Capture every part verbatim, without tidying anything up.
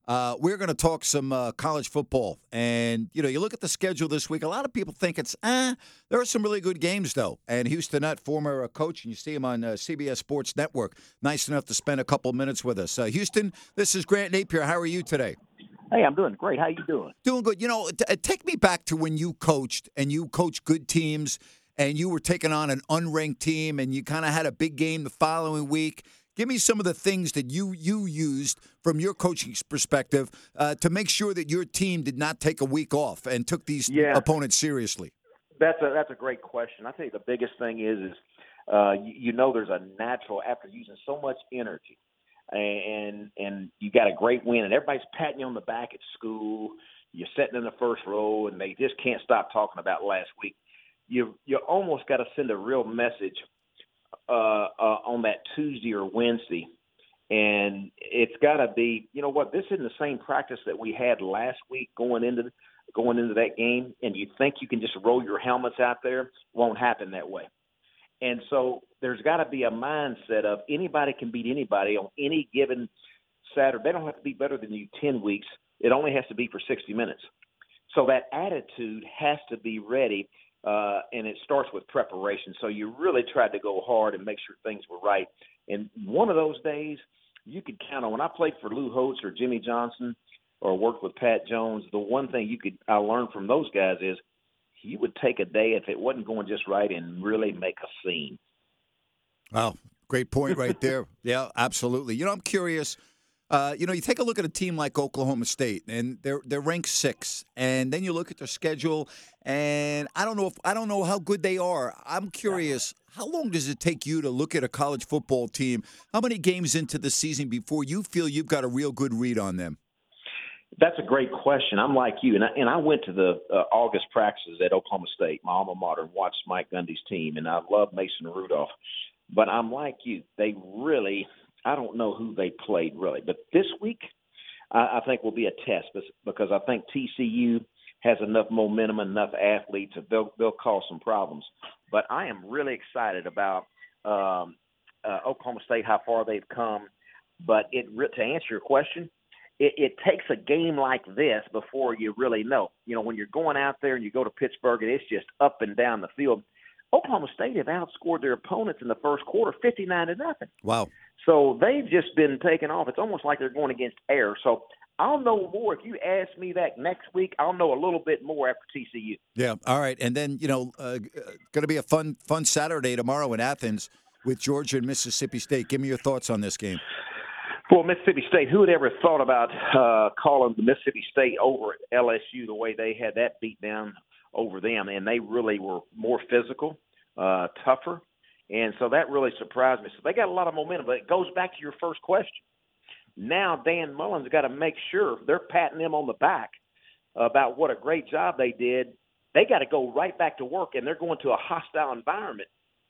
Uh, we're going to talk some uh, college football. And, you know, you look at the schedule this week, a lot of people think it's, eh, there are some really good games, though. And Houston Nutt, former uh, coach, and you see him on uh, C B S Sports Network, nice enough to spend a couple minutes with us. Uh, Houston, this is Grant Napier. How are you today? Hey, I'm doing great. How you doing? Doing good. You know, t- take me back to when you coached, and you coached good teams, and you were taking on an unranked team, and you kind of had a big game the following week. Give me some of the things that you you used from your coaching perspective uh, to make sure that your team did not take a week off and took these yeah. opponents seriously. That's a that's a great question. I think the biggest thing is is uh, you, you know there's a natural after using so much energy, and and you got a great win, and everybody's patting you on the back at school. You're sitting in the first row, and they just can't stop talking about last week. You you almost got to send a real message Uh, uh, on that Tuesday or Wednesday, and it's got to be, you know what, this isn't the same practice that we had last week going into going into that game, and you think you can just roll your helmets out there. Won't happen that way. And so there's got to be a mindset of anybody can beat anybody on any given Saturday. They don't have to be better than you ten weeks. It only has to be for sixty minutes. So that attitude has to be ready. Uh, and it starts with preparation. So you really tried to go hard and make sure things were right. And one of those days, you could count on. When I played for Lou Holtz or Jimmy Johnson or worked with Pat Jones, the one thing you could I learned from those guys is you would take a day if it wasn't going just right and really make a scene. Wow, great point right there. Yeah, absolutely. You know, I'm curious. Uh, you know, you take a look at a team like Oklahoma State, and they're they're ranked six, and then you look at their schedule, and I don't know if I don't know how good they are. I'm curious, how long does it take you to look at a college football team? How many games into the season before you feel you've got a real good read on them? That's a great question. I'm like you, and I, and I went to the uh, August practices at Oklahoma State, my alma mater, and watched Mike Gundy's team, and I love Mason Rudolph. But I'm like you, they really. I don't know who they played really, but this week I, I think will be a test because I think T C U has enough momentum, enough athletes that they'll they'll cause some problems. But I am really excited about um, uh, Oklahoma State, how far they've come. But it to answer your question, it, it takes a game like this before you really know. You know, when you're going out there and you go to Pittsburgh and it's just up and down the field. Oklahoma State have outscored their opponents in the first quarter fifty-nine to nothing. Wow. So they've just been taken off. It's almost like they're going against air. So I'll know more. If you ask me that next week, I'll know a little bit more after T C U. Yeah. All right. And then, you know, uh, going to be a fun, fun Saturday tomorrow in Athens with Georgia and Mississippi State. Give me your thoughts on this game. Well, Mississippi State, who would ever thought about uh, calling the Mississippi State over at L S U the way they had that beat down over them? And they really were more physical, uh, tougher. And so that really surprised me. So they got a lot of momentum. But it goes back to your first question. Now Dan Mullen's got to make sure they're patting them on the back about what a great job they did. They got to go right back to work, and they're going to a hostile environment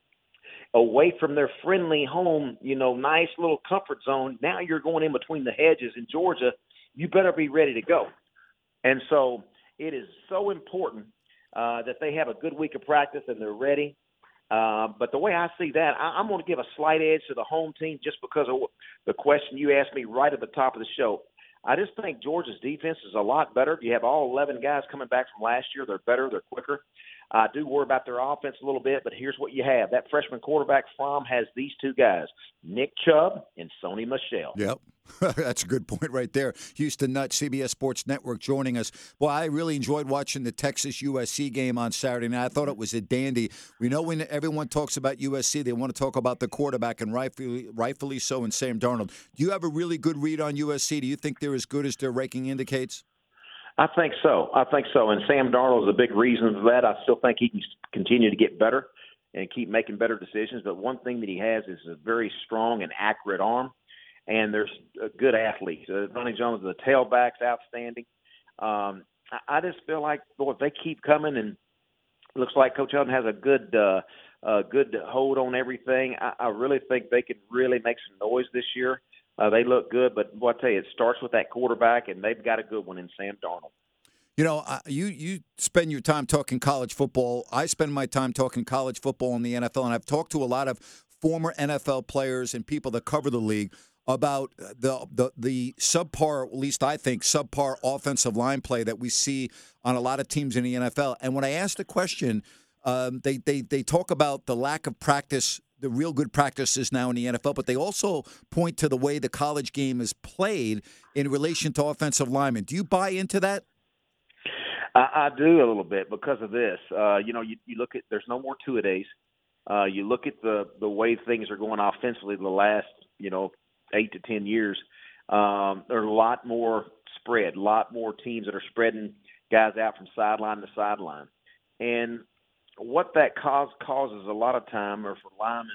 away from their friendly home, you know, nice little comfort zone. Now you're going in between the hedges in Georgia. You better be ready to go. And so it is so important uh, that they have a good week of practice and they're ready. Uh, but the way I see that, I, I'm going to give a slight edge to the home team just because of the question you asked me right at the top of the show. I just think Georgia's defense is a lot better. You have all eleven guys coming back from last year. They're better. They're quicker. I do worry about their offense a little bit, but here's what you have. That freshman quarterback, Fromm, has these two guys, Nick Chubb and Sony Michel. Yep. That's a good point right there. Houston Nutt, C B S Sports Network, joining us. Well, I really enjoyed watching the Texas U S C game on Saturday night. I thought it was a dandy. We know when everyone talks about U S C, they want to talk about the quarterback, and rightfully, rightfully so, in Sam Darnold. Do you have a really good read on U S C? Do you think they're as good as their ranking indicates? I think so. I think so. And Sam Darnold is a big reason for that. I still think he can continue to get better and keep making better decisions. But one thing that he has is a very strong and accurate arm. And there's a good athletes. Uh, Ronnie Jones, the tailback's outstanding. Um, I, I just feel like, boy, if they keep coming, and it looks like Coach Helton has a good uh, uh, good hold on everything, I, I really think they could really make some noise this year. Uh, they look good, but what I tell you, it starts with that quarterback, and they've got a good one in Sam Darnold. You know, uh, you you spend your time talking college football. I spend my time talking college football in the N F L, and I've talked to a lot of former N F L players and people that cover the league. about the the the subpar, at least I think, subpar offensive line play that we see on a lot of teams in the N F L. And when I asked the question, um, they they they talk about the lack of practice, the real good practices now in the N F L, but they also point to the way the college game is played in relation to offensive linemen. Do you buy into that? I, I do a little bit because of this. Uh, you know, you, you look at there's no more two-a-days. Uh, you look at the the way things are going offensively the last, you know, eight to ten years. Um, there's a lot more spread, a lot more teams that are spreading guys out from sideline to sideline. And what that cause, causes a lot of time are for linemen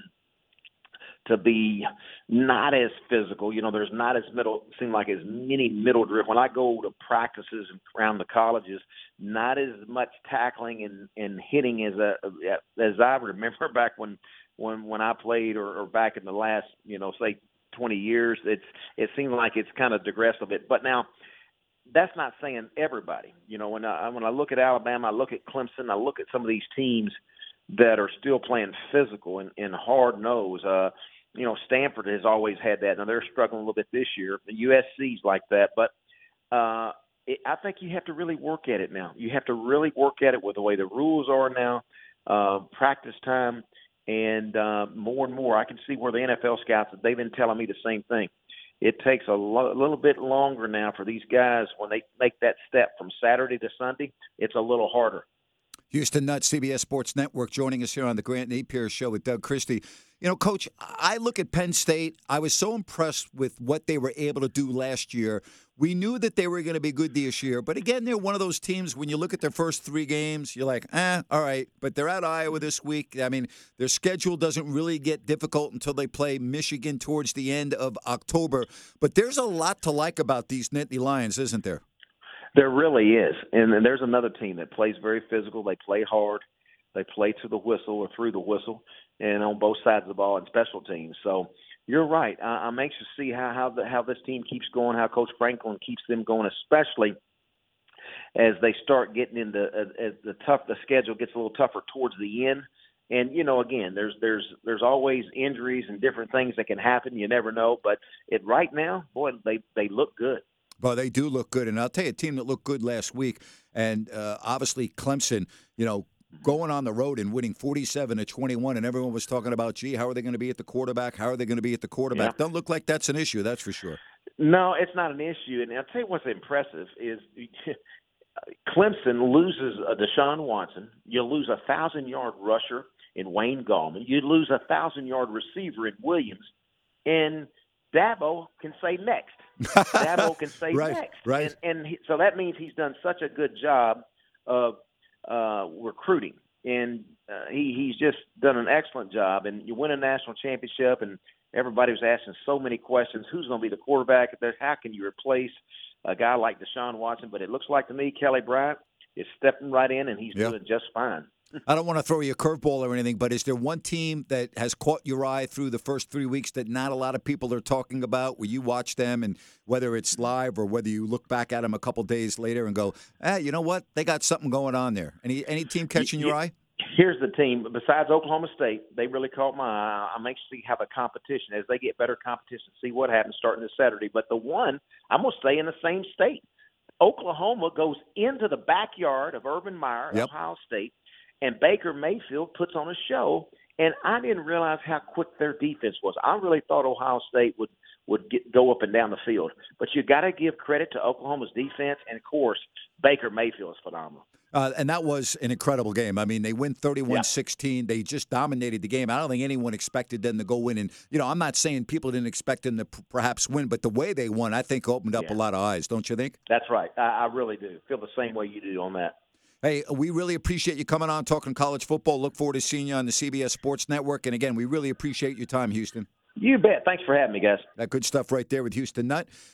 to be not as physical. You know, there's not as middle, seem like as many middle drift. When I go to practices around the colleges, not as much tackling and, and hitting as a, as I remember back when when when I played, or, or back in the last, you know, say twenty years. It's it seems like it's kind of digressed a bit. But now, that's not saying everybody. You know, when I when I look at Alabama, I look at Clemson, I look at some of these teams that are still playing physical and, and hard nose. Uh, you know, Stanford has always had that. Now they're struggling a little bit this year. The U S C's like that, but uh, it, I think you have to really work at it now. You have to really work at it with the way the rules are now, uh, practice time, and uh, more and more. I can see where the N F L scouts, they've been telling me the same thing. It takes a, lo- a little bit longer now for these guys when they make that step from Saturday to Sunday. It's a little harder. Houston Nutt, C B S Sports Network, joining us here on the Grant Napier Show with Doug Christie. You know, Coach, I look at Penn State. I was so impressed with what they were able to do last year. We knew that they were going to be good this year. But again, they're one of those teams, when you look at their first three games, you're like, eh, all right. But they're at Iowa this week. I mean, their schedule doesn't really get difficult until they play Michigan towards the end of October. But there's a lot to like about these Nittany Lions, isn't there? There really is. And then there's another team that plays very physical. They play hard. They play to the whistle or through the whistle, and on both sides of the ball and special teams. So you're right. I, I'm anxious to see how how, the, how this team keeps going, how Coach Franklin keeps them going, especially as they start getting into uh, as the tough. The schedule gets a little tougher towards the end. And you know, again, there's there's there's always injuries and different things that can happen. You never know. But it right now, boy, they they look good. Well, they do look good. And I'll tell you, a team that looked good last week, and uh, obviously Clemson, you know, going on the road and winning forty-seven to twenty-one, and everyone was talking about, gee, how are they going to be at the quarterback? How are they going to be at the quarterback? Yeah. Don't look like that's an issue, that's for sure. No, it's not an issue. And I'll tell you what's impressive is Clemson loses a Deshaun Watson. You lose a thousand-yard rusher in Wayne Gallman. You lose a thousand-yard receiver in Williams. And Dabo can say next. Dabo can say right, next. Right. And, and he, so that means he's done such a good job of uh, recruiting. And uh, he, he's just done an excellent job. And you win a national championship, and everybody was asking so many questions. Who's going to be the quarterback? How can you replace a guy like Deshaun Watson? But it looks like to me Kelly Bryant is stepping right in, and he's yeah. doing just fine. I don't want to throw you a curveball or anything, but is there one team that has caught your eye through the first three weeks that not a lot of people are talking about, where you watch them, and whether it's live or whether you look back at them a couple days later and go, eh, you know what? They got something going on there. Any any team catching you, your eye? Here's the team. Besides Oklahoma State, they really caught my eye. I'm anxious to see how the competition, as they get better competition, see what happens starting this Saturday. But the one, I'm going to stay in the same state. Oklahoma goes into the backyard of Urban Meyer, yep. Ohio State, and Baker Mayfield puts on a show. And I didn't realize how quick their defense was. I really thought Ohio State would would get, go up and down the field. But you got to give credit to Oklahoma's defense, and of course, Baker Mayfield is phenomenal. Uh, and that was an incredible game. I mean, they win thirty-one sixteen. Yeah. They just dominated the game. I don't think anyone expected them to go win. And, you know, I'm not saying people didn't expect them to p- perhaps win, but the way they won, I think, opened up yeah. a lot of eyes, don't you think? That's right. I, I really do. Feel the same way you do on that. Hey, we really appreciate you coming on, talking college football. Look forward to seeing you on the C B S Sports Network. And, again, we really appreciate your time, Houston. You bet. Thanks for having me, guys. That good stuff right there with Houston Nutt.